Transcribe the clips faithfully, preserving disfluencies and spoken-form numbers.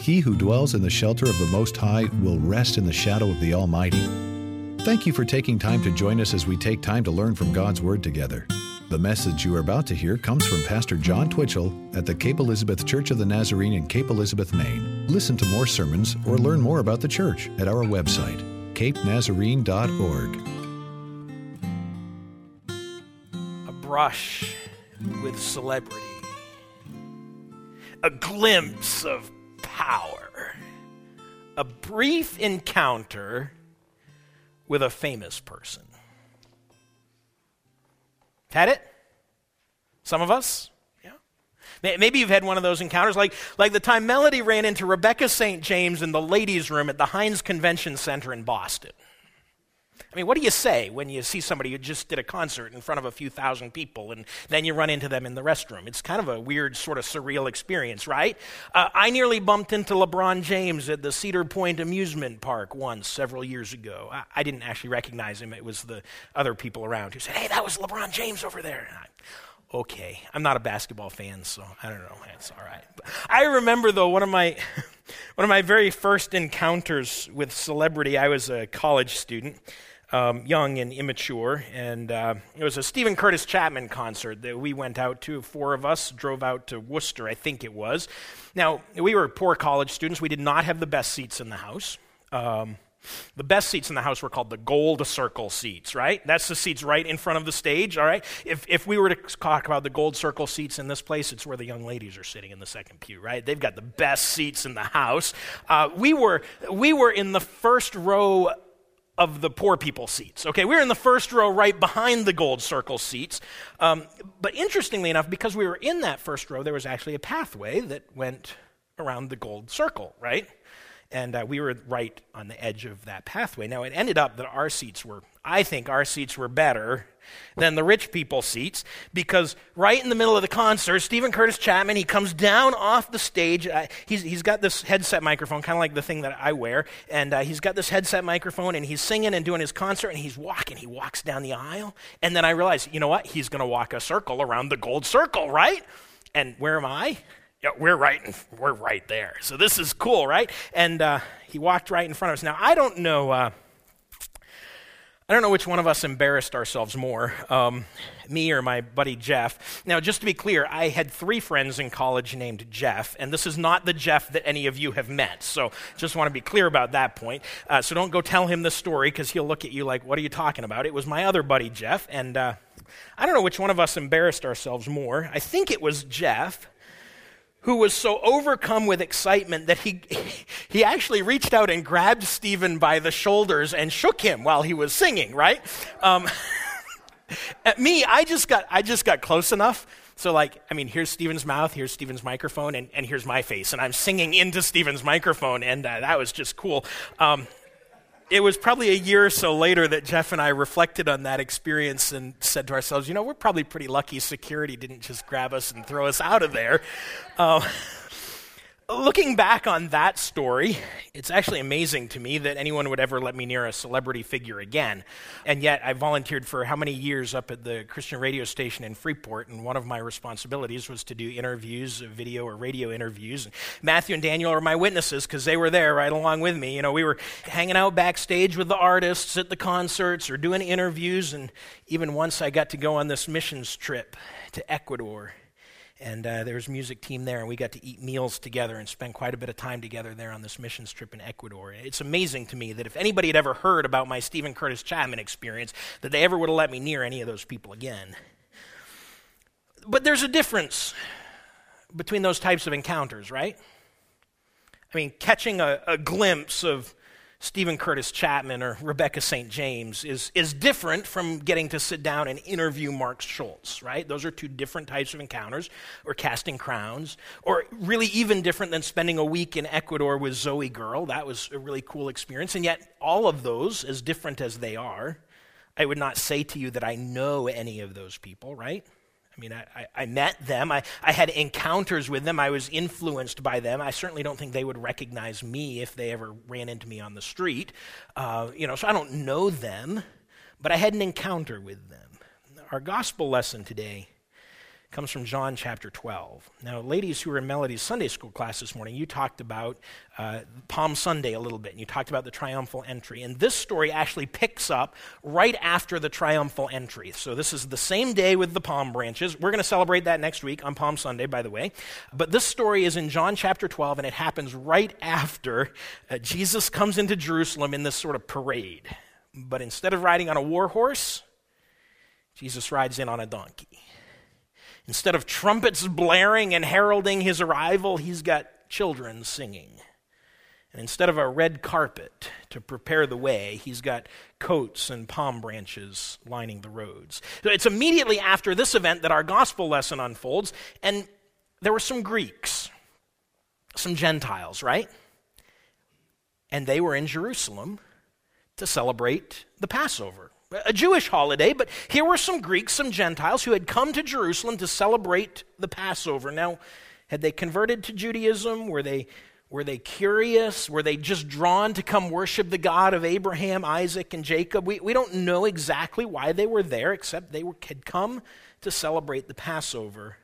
He who dwells in the shelter of the Most High will rest in the shadow of the Almighty. Thank you for taking time to join us as we take time to learn from God's Word together. The message you are about to hear comes from Pastor John Twitchell at the Cape Elizabeth Church of the Nazarene in Cape Elizabeth, Maine. Listen to more sermons or learn more about the church at our website, cape nazarene dot org. A brush with celebrity. A glimpse of power. A brief encounter with a famous person. Had it? Some of us? Yeah. Maybe you've had one of those encounters, like, like the time Melody ran into Rebecca Saint James in the ladies' room at the Heinz Convention Center in Boston. I mean, what do you say when you see somebody who just did a concert in front of a few thousand people and then you run into them in the restroom? It's kind of a weird, sort of surreal experience, right? Uh, I nearly bumped into LeBron James at the Cedar Point Amusement Park once, several years ago. I, I didn't actually recognize him. It was the other people around who said, "Hey, that was LeBron James over there." And I, okay, I'm not a basketball fan, so I don't know. It's all right. But I remember, though, one of my one of my very first encounters with celebrity. I was a college student. Um, young and immature, and uh, it was a Stephen Curtis Chapman concert that we went out to. Four of us drove out to Worcester, I think it was. Now, we were poor college students. We did not have the best seats in the house. Um, the best seats in the house were called the Gold Circle seats, right? That's the seats right in front of the stage, all right? If if we were to talk about the Gold Circle seats in this place, it's where the young ladies are sitting in the second pew, right? They've got the best seats in the house. Uh, we were we were in the first row of the poor people seats. Okay, we were in the first row right behind the Gold Circle seats. Um, but interestingly enough, because we were in that first row, there was actually a pathway that went around the Gold Circle, right? And uh, we were right on the edge of that pathway. Now, it ended up that our seats were, I think our seats were better than the rich people seats, because right in the middle of the concert, Stephen Curtis Chapman, he comes down off the stage. Uh, he's He's got this headset microphone, kind of like the thing that I wear, and uh, he's got this headset microphone, and he's singing and doing his concert, and he's walking. He walks down the aisle, and then I realized, you know what? He's going to walk a circle around the Gold Circle, right? And where am I? Yeah, we're right, in, we're right there. So this is cool, right? And uh, he walked right in front of us. Now, I don't know... Uh, I don't know which one of us embarrassed ourselves more, um, me or my buddy Jeff. Now, just to be clear, I had three friends in college named Jeff, and this is not the Jeff that any of you have met. So just want to be clear about that point. Uh, so don't go tell him the story, because he'll look at you like, what are you talking about? It was my other buddy Jeff, and uh, I don't know which one of us embarrassed ourselves more. I think it was Jeff, who was so overcome with excitement that he he actually reached out and grabbed Stephen by the shoulders and shook him while he was singing, right? Um, me, I just got I just got close enough. So like, I mean, here's Stephen's mouth, here's Stephen's microphone, and, and here's my face, and I'm singing into Stephen's microphone, and uh, that was just cool. Um, It was probably a year or so later that Jeff and I reflected on that experience and said to ourselves, you know, we're probably pretty lucky security didn't just grab us and throw us out of there. Uh, looking back on that story, it's actually amazing to me that anyone would ever let me near a celebrity figure again. And yet I volunteered for how many years up at the Christian radio station in Freeport, and one of my responsibilities was to do interviews, video or radio interviews. And Matthew and Daniel are my witnesses, because they were there right along with me. You know, we were hanging out backstage with the artists at the concerts or doing interviews, and even once I got to go on this missions trip to Ecuador. And uh, there was a music team there, and we got to eat meals together and spend quite a bit of time together there on this missions trip in Ecuador. It's amazing to me that if anybody had ever heard about my Stephen Curtis Chapman experience, that they ever would have let me near any of those people again. But there's a difference between those types of encounters, right? I mean, catching a, a glimpse of Stephen Curtis Chapman or Rebecca Saint James is, is different from getting to sit down and interview Mark Schultz, right? Those are two different types of encounters, or casting crowns, or really even different than spending a week in Ecuador with Zoe Girl. That was a really cool experience. And yet all of those, as different as they are, I would not say to you that I know any of those people, right? I mean, I, I, I met them. I, I had encounters with them. I was influenced by them. I certainly don't think they would recognize me if they ever ran into me on the street. Uh, you know, so I don't know them, but I had an encounter with them. Our gospel lesson today comes from John chapter twelve. Now, ladies who were in Melody's Sunday school class this morning, you talked about uh, Palm Sunday a little bit, and you talked about the triumphal entry. And this story actually picks up right after the triumphal entry. So this is the same day with the palm branches. We're going to celebrate that next week on Palm Sunday, by the way. But this story is in John chapter twelve, and it happens right after uh, Jesus comes into Jerusalem in this sort of parade. But instead of riding on a war horse, Jesus rides in on a donkey. Instead of trumpets blaring and heralding his arrival, he's got children singing. And instead of a red carpet to prepare the way, he's got coats and palm branches lining the roads. So it's immediately after this event that our gospel lesson unfolds, and there were some Greeks, some Gentiles, right? And they were in Jerusalem to celebrate the Passover. A Jewish holiday, but here were some Greeks, some Gentiles who had come to Jerusalem to celebrate the Passover. Now, had they converted to Judaism? Were they, were they curious? Were they just drawn to come worship the God of Abraham, Isaac, and Jacob? We, we don't know exactly why they were there, except they were, had come to celebrate the Passover.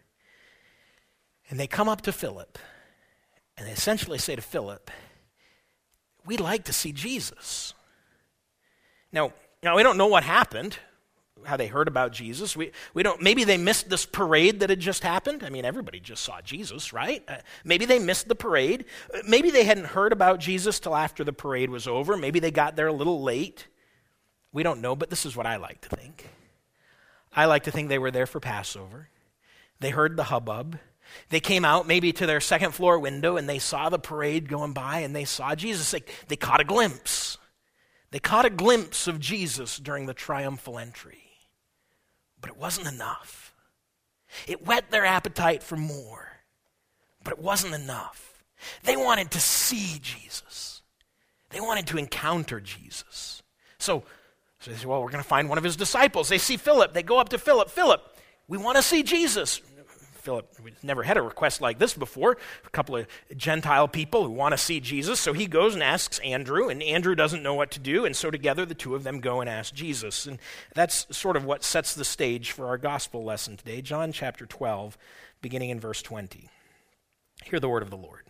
And they come up to Philip, and they essentially say to Philip, "We'd like to see Jesus." Now, Now, we don't know what happened, how they heard about Jesus. We, we don't. Maybe they missed this parade that had just happened. I mean, everybody just saw Jesus, right? Uh, maybe they missed the parade. Uh, maybe they hadn't heard about Jesus till after the parade was over. Maybe they got there a little late. We don't know, but this is what I like to think. I like to think they were there for Passover. They heard the hubbub. They came out maybe to their second floor window, and they saw the parade going by, and they saw Jesus. They, they caught a glimpse. They caught a glimpse of Jesus during the triumphal entry, but it wasn't enough. It whet their appetite for more, but it wasn't enough. They wanted to see Jesus. They wanted to encounter Jesus. So, so they say, well, we're going to find one of his disciples. They see Philip. They go up to Philip. Philip, we want to see Jesus. Philip, we've never had a request like this before. A couple of Gentile people who want to see Jesus. So he goes and asks Andrew, and Andrew doesn't know what to do. And so together the two of them go and ask Jesus. And that's sort of what sets the stage for our gospel lesson today. John chapter twelve, beginning in verse twenty. Hear the word of the Lord.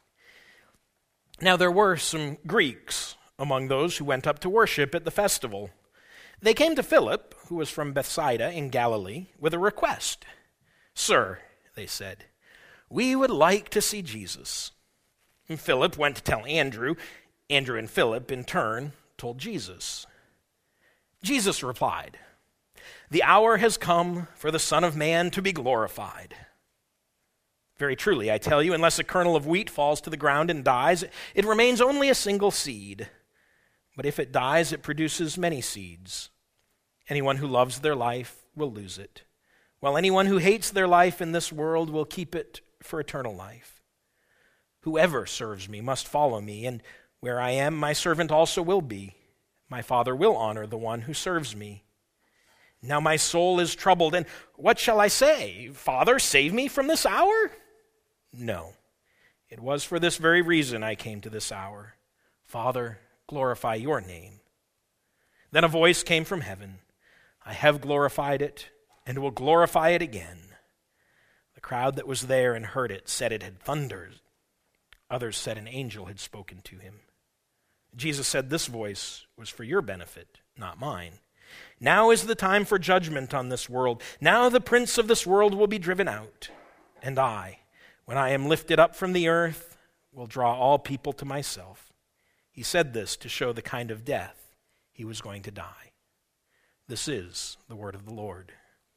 Now there were some Greeks among those who went up to worship at the festival. They came to Philip, who was from Bethsaida in Galilee, with a request. "Sir," they said, "we would like to see Jesus." And Philip went to tell Andrew. Andrew and Philip, in turn, told Jesus. Jesus replied, "The hour has come for the Son of Man to be glorified. Very truly, I tell you, unless a kernel of wheat falls to the ground and dies, it remains only a single seed. But if it dies, it produces many seeds. Anyone who loves their life will lose it, while anyone who hates their life in this world will keep it for eternal life. Whoever serves me must follow me, and where I am, my servant also will be. My Father will honor the one who serves me. Now my soul is troubled, and what shall I say? Father, save me from this hour? No, it was for this very reason I came to this hour. Father, glorify your name." Then a voice came from heaven. "I have glorified it, and will glorify it again." The crowd that was there and heard it said it had thundered. Others said an angel had spoken to him. Jesus said, "This voice was for your benefit, not mine. Now is the time for judgment on this world. Now the prince of this world will be driven out. And I, when I am lifted up from the earth, will draw all people to myself." He said this to show the kind of death he was going to die. This is the word of the Lord.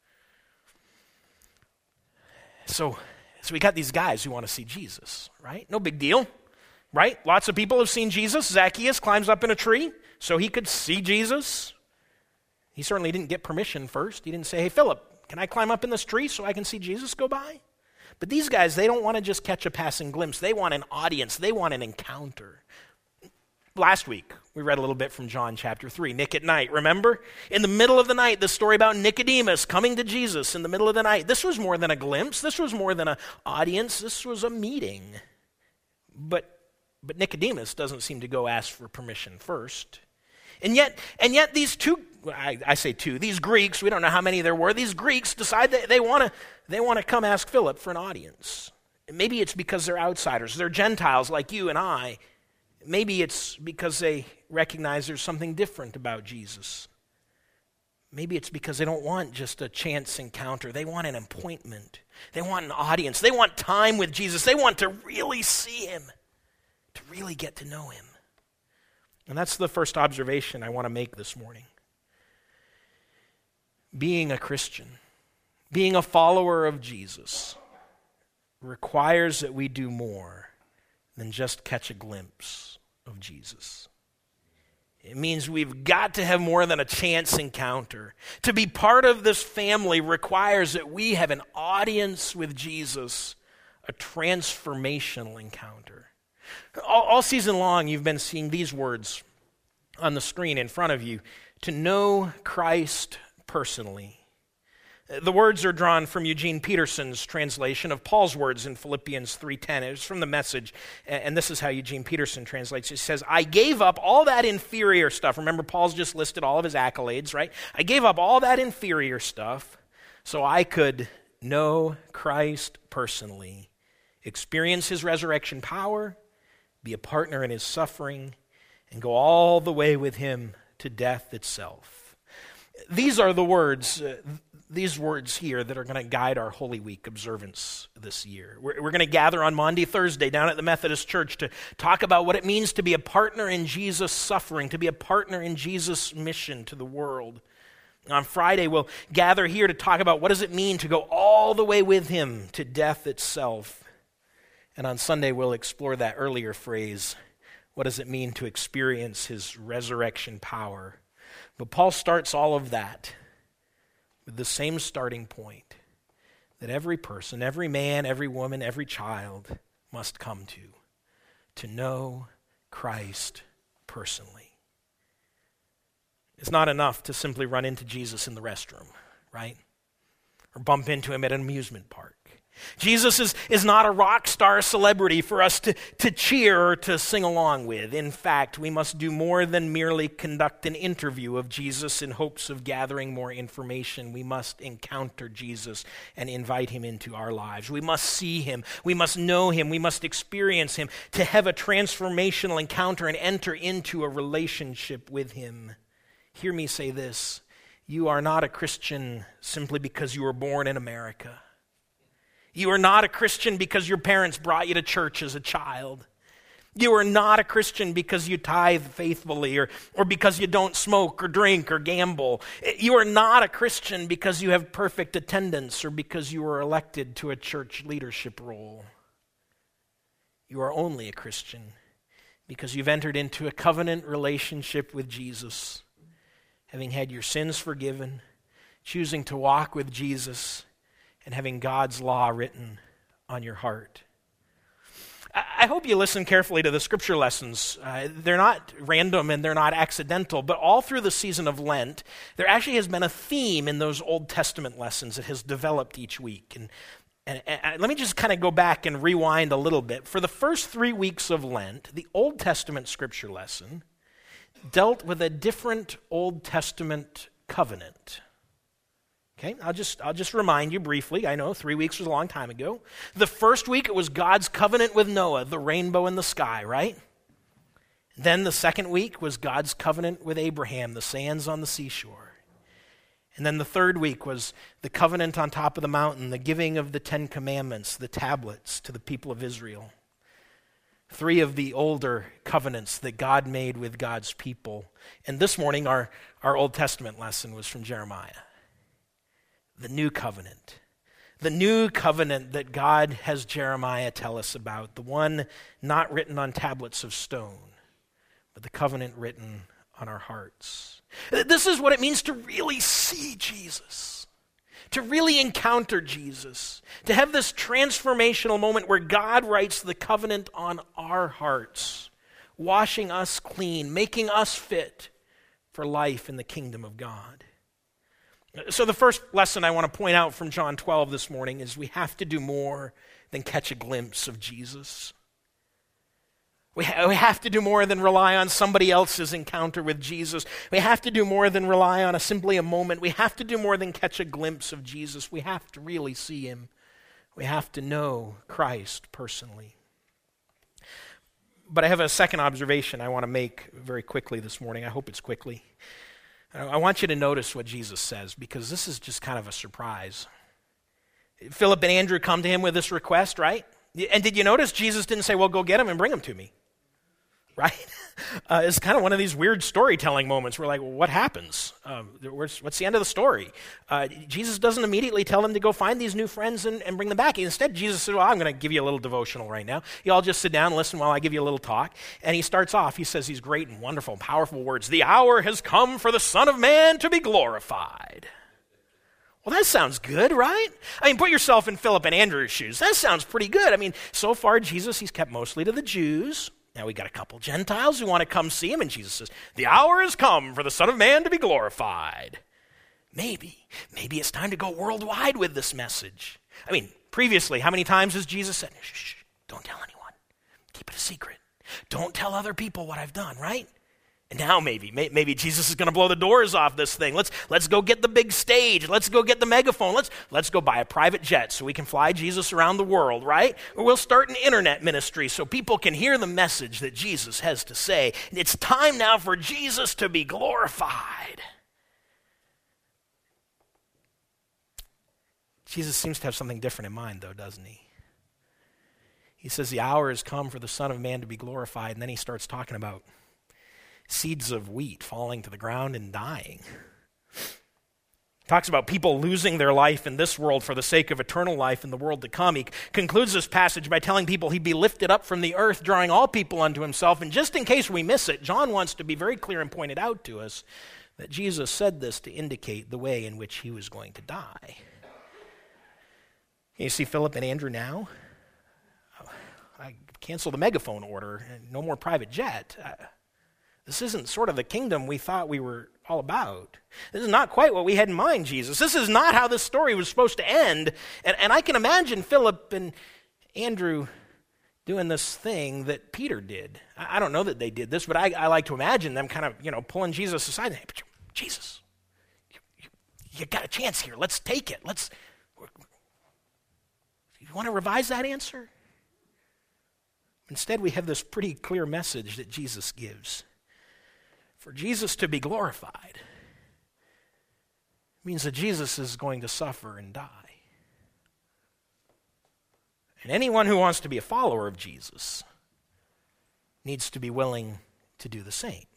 So, so we got these guys who want to see Jesus, right? No big deal, right? Lots of people have seen Jesus. Zacchaeus climbs up in a tree so he could see Jesus. He certainly didn't get permission first. He didn't say, "Hey, Philip, can I climb up in this tree so I can see Jesus go by?" But these guys, they don't want to just catch a passing glimpse. They want an audience. They want an encounter. Last week, we read a little bit from John chapter three, Nick at night, remember? In the middle of the night, the story about Nicodemus coming to Jesus in the middle of the night. This was more than a glimpse. This was more than an audience. This was a meeting. But, but Nicodemus doesn't seem to go ask for permission first. And yet, and yet these two, I, I say two, these Greeks, we don't know how many there were, these Greeks decide that they want to they want to come ask Philip for an audience. Maybe it's because they're outsiders. They're Gentiles like you and I. Maybe it's because they recognize there's something different about Jesus. Maybe it's because they don't want just a chance encounter. They want an appointment. They want an audience. They want time with Jesus. They want to really see him, to really get to know him. And that's the first observation I want to make this morning. Being a Christian, being a follower of Jesus, requires that we do more than just catch a glimpse of Jesus. It means we've got to have more than a chance encounter. To be part of this family requires that we have an audience with Jesus, a transformational encounter. All, all season long, you've been seeing these words on the screen in front of you: to know Christ personally. The words are drawn from Eugene Peterson's translation of Paul's words in Philippians three ten. It's from the Message, and this is how Eugene Peterson translates. He says, I gave up all that inferior stuff. Remember, Paul's just listed all of his accolades, right? I gave up all that inferior stuff so I could know Christ personally, experience his resurrection power, be a partner in his suffering, and go all the way with him to death itself. These are the words uh, These words here that are going to guide our Holy Week observance this year. We're, we're going to gather on Maundy Thursday down at the Methodist Church to talk about what it means to be a partner in Jesus' suffering, to be a partner in Jesus' mission to the world. On Friday, we'll gather here to talk about what does it mean to go all the way with him to death itself. And on Sunday, we'll explore that earlier phrase, what does it mean to experience his resurrection power? But Paul starts all of that with the same starting point that every person, every man, every woman, every child must come to, to know Christ personally. It's not enough to simply run into Jesus in the restroom, right? Or bump into him at an amusement park. Jesus is, is not a rock star celebrity for us to, to cheer or to sing along with. In fact, we must do more than merely conduct an interview of Jesus in hopes of gathering more information. We must encounter Jesus and invite him into our lives. We must see him. We must know him. We must experience him to have a transformational encounter and enter into a relationship with him. Hear me say this. You are not a Christian simply because you were born in America. You are not a Christian because your parents brought you to church as a child. You are not a Christian because you tithe faithfully or, or because you don't smoke or drink or gamble. You are not a Christian because you have perfect attendance or because you were elected to a church leadership role. You are only a Christian because you've entered into a covenant relationship with Jesus, having had your sins forgiven, choosing to walk with Jesus, and having God's law written on your heart. I hope you listen carefully to the scripture lessons. Uh, they're not random and they're not accidental, but all through the season of Lent, there actually has been a theme in those Old Testament lessons that has developed each week. And, and, and let me just kind of go back and rewind a little bit. For the first three weeks of Lent, the Old Testament scripture lesson dealt with a different Old Testament covenant. Okay, I'll just I'll just remind you briefly. I know three weeks was a long time ago. The first week, it was God's covenant with Noah, the rainbow in the sky, right? Then the second week was God's covenant with Abraham, the sands on the seashore. And then the third week was the covenant on top of the mountain, the giving of the Ten Commandments, the tablets to the people of Israel. Three of the older covenants that God made with God's people. And this morning, our, our Old Testament lesson was from Jeremiah. The new covenant. The new covenant that God has Jeremiah tell us about. The one not written on tablets of stone, but the covenant written on our hearts. This is what it means to really see Jesus. To really encounter Jesus. To have this transformational moment where God writes the covenant on our hearts. Washing us clean, making us fit for life in the kingdom of God. So the first lesson I want to point out from John twelve this morning is we have to do more than catch a glimpse of Jesus. We, ha- we have to do more than rely on somebody else's encounter with Jesus. We have to do more than rely on a simply a moment. We have to do more than catch a glimpse of Jesus. We have to really see him. We have to know Christ personally. But I have a second observation I want to make very quickly this morning. I hope it's quickly. I want you to notice what Jesus says, because this is just kind of a surprise. Philip and Andrew come to him with this request, right? And did you notice Jesus didn't say, well, go get him and bring him to me, right? Uh, it's kind of one of these weird storytelling moments. We're like, well, what happens? Um, what's the end of the story? Uh, Jesus doesn't immediately tell them to go find these new friends and, and bring them back. Instead, Jesus said, well, I'm going to give you a little devotional right now. You all just sit down and listen while I give you a little talk. And he starts off. He says these great and wonderful and powerful words. The hour has come for the Son of Man to be glorified. Well, that sounds good, right? I mean, put yourself in Philip and Andrew's shoes. That sounds pretty good. I mean, so far, Jesus, he's kept mostly to the Jews. Now we got a couple Gentiles who want to come see him, and Jesus says, the hour has come for the Son of Man to be glorified. Maybe, maybe it's time to go worldwide with this message. I mean, previously, how many times has Jesus said, shh, shh, don't tell anyone. Keep it a secret. Don't tell other people what I've done, right? And now maybe, maybe Jesus is going to blow the doors off this thing. Let's let's go get the big stage. Let's go get the megaphone. Let's let's go buy a private jet so we can fly Jesus around the world, right? Or we'll start an internet ministry so people can hear the message that Jesus has to say. It's time now for Jesus to be glorified. Jesus seems to have something different in mind, though, doesn't he? He says the hour has come for the Son of Man to be glorified, and then he starts talking about seeds of wheat falling to the ground and dying. Talks about people losing their life in this world for the sake of eternal life in the world to come. He concludes this passage by telling people he'd be lifted up from the earth, drawing all people unto himself. And just in case we miss it, John wants to be very clear and point it out to us that Jesus said this to indicate the way in which he was going to die. You see Philip and Andrew now? I cancel the megaphone order. No more private jet. I, This isn't sort of the kingdom we thought we were all about. This is not quite what we had in mind, Jesus. This is not how this story was supposed to end. And, and I can imagine Philip and Andrew doing this thing that Peter did. I, I don't know that they did this, but I, I like to imagine them kind of, you know, pulling Jesus aside and saying, Jesus, you, you, you got a chance here. Let's take it. Let's. You want to revise that answer? Instead, we have this pretty clear message that Jesus gives. For Jesus to be glorified means that Jesus is going to suffer and die. And anyone who wants to be a follower of Jesus needs to be willing to do the same.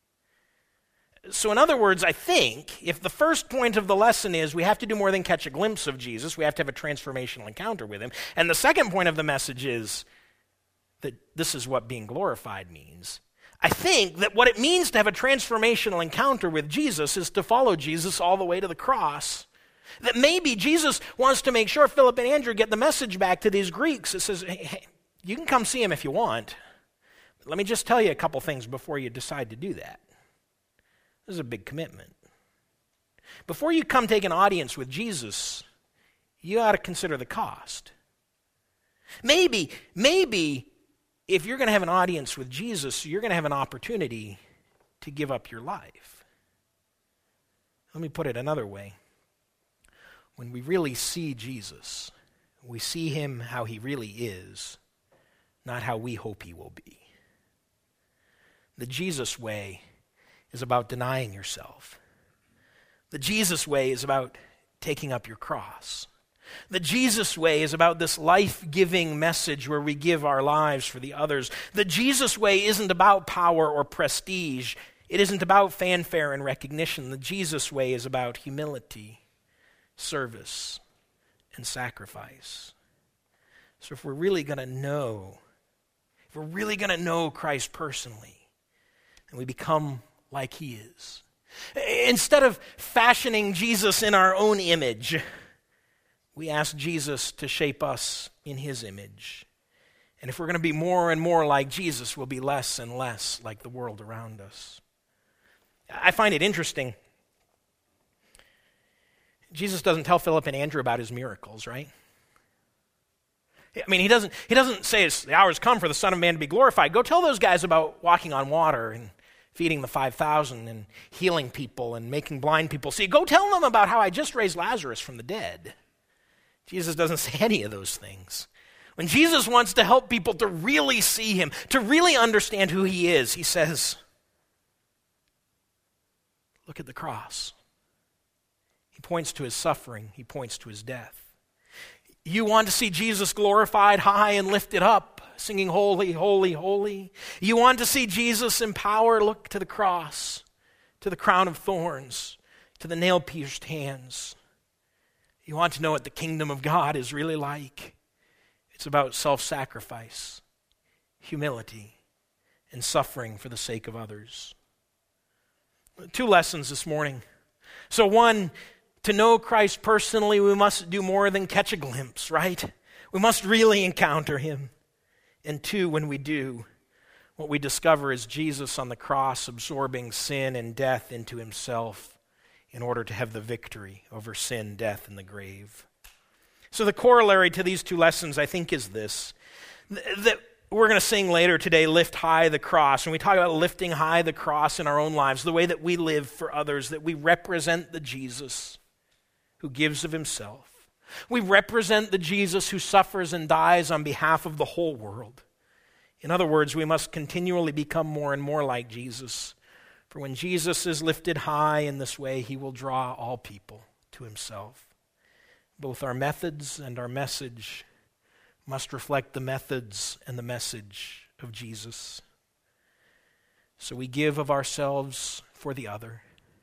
So in other words, I think if the first point of the lesson is we have to do more than catch a glimpse of Jesus, we have to have a transformational encounter with him. And the second point of the message is that this is what being glorified means. I think that what it means to have a transformational encounter with Jesus is to follow Jesus all the way to the cross. That maybe Jesus wants to make sure Philip and Andrew get the message back to these Greeks. It says, hey, hey, you can come see him if you want. But let me just tell you a couple things before you decide to do that. This is a big commitment. Before you come take an audience with Jesus, you ought to consider the cost. Maybe, maybe, if you're going to have an audience with Jesus, you're going to have an opportunity to give up your life. Let me put it another way. When we really see Jesus, we see him how he really is, not how we hope he will be. The Jesus way is about denying yourself. The Jesus way is about taking up your cross. The Jesus way is about this life-giving message where we give our lives for the others. The Jesus way isn't about power or prestige. It isn't about fanfare and recognition. The Jesus way is about humility, service, and sacrifice. So if we're really going to know, if we're really going to know Christ personally, and we become like he is, instead of fashioning Jesus in our own image, we ask Jesus to shape us in his image. And if we're going to be more and more like Jesus, we'll be less and less like the world around us. I find it interesting. Jesus doesn't tell Philip and Andrew about his miracles, right? I mean, he doesn't, he doesn't say it's, the hour has come for the Son of Man to be glorified. Go tell those guys about walking on water and feeding the five thousand and healing people and making blind people see. Go tell them about how I just raised Lazarus from the dead. Jesus doesn't say any of those things. When Jesus wants to help people to really see him, to really understand who he is, he says, look at the cross. He points to his suffering. He points to his death. You want to see Jesus glorified high and lifted up, singing holy, holy, holy. You want to see Jesus in power, look to the cross, to the crown of thorns, to the nail-pierced hands. You want to know what the kingdom of God is really like. It's about self-sacrifice, humility, and suffering for the sake of others. Two lessons this morning. So one, to know Christ personally, we must do more than catch a glimpse, right? We must really encounter him. And two, when we do, what we discover is Jesus on the cross absorbing sin and death into himself in order to have the victory over sin, death, and the grave. So the corollary to these two lessons, I think, is this, that we're going to sing later today, Lift High the Cross. And we talk about lifting high the cross in our own lives, the way that we live for others, that we represent the Jesus who gives of himself. We represent the Jesus who suffers and dies on behalf of the whole world. In other words, we must continually become more and more like Jesus. For when Jesus is lifted high in this way, he will draw all people to himself. Both our methods and our message must reflect the methods and the message of Jesus. So we give of ourselves for the other.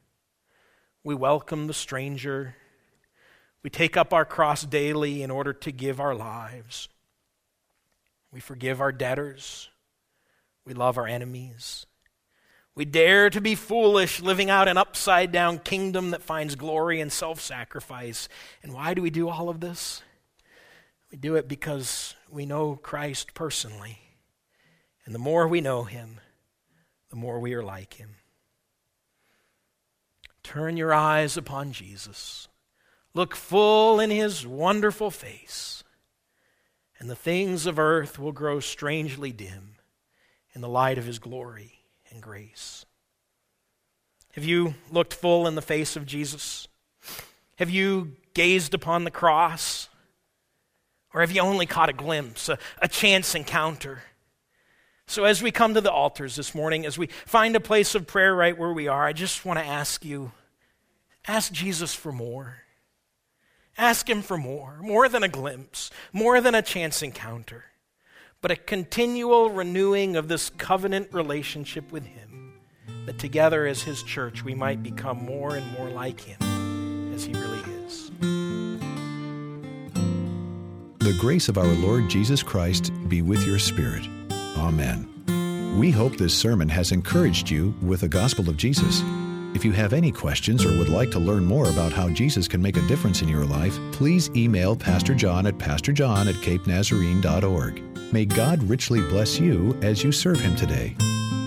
We welcome the stranger. We take up our cross daily in order to give our lives. We forgive our debtors. We love our enemies. We dare to be foolish, living out an upside-down kingdom that finds glory in self-sacrifice. And why do we do all of this? We do it because we know Christ personally. And the more we know him, the more we are like him. Turn your eyes upon Jesus. Look full in his wonderful face, and the things of earth will grow strangely dim in the light of his glory and grace. Have you looked full in the face of Jesus? Have you gazed upon the cross? Or have you only caught a glimpse, a, a chance encounter? So as we come to the altars this morning, as we find a place of prayer right where we are, I just want to ask you, ask Jesus for more. Ask him for more, more than a glimpse, more than a chance encounter, but a continual renewing of this covenant relationship with him, that together as his church we might become more and more like him as he really is. The grace of our Lord Jesus Christ be with your spirit. Amen. We hope this sermon has encouraged you with the gospel of Jesus. If you have any questions or would like to learn more about how Jesus can make a difference in your life, please email Pastor John at pastor john at cape nazarene dot org. May God richly bless you as you serve him today.